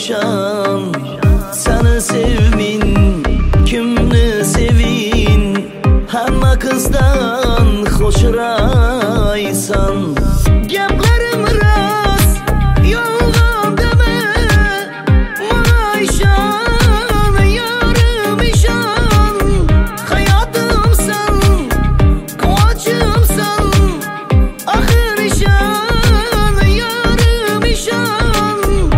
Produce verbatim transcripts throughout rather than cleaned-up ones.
perişan. Seni sevmin, kimni sevin, hamma qizdan xo'shraysan. Gaplarim rost, yolg'on dema, mana ishon, yarim ishon. Hayotimsan, quvonchimsan, oxir ishon, yarim ishon.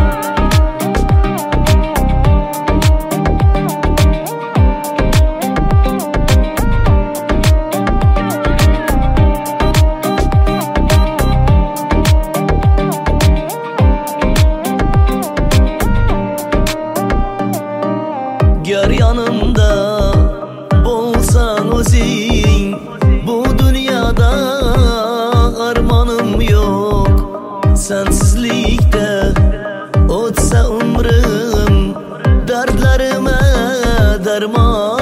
Gör yanımda bolsan o'zing, bu dünyada armanım yok. Sensizlikte o'tsa umrim, dardlarime derman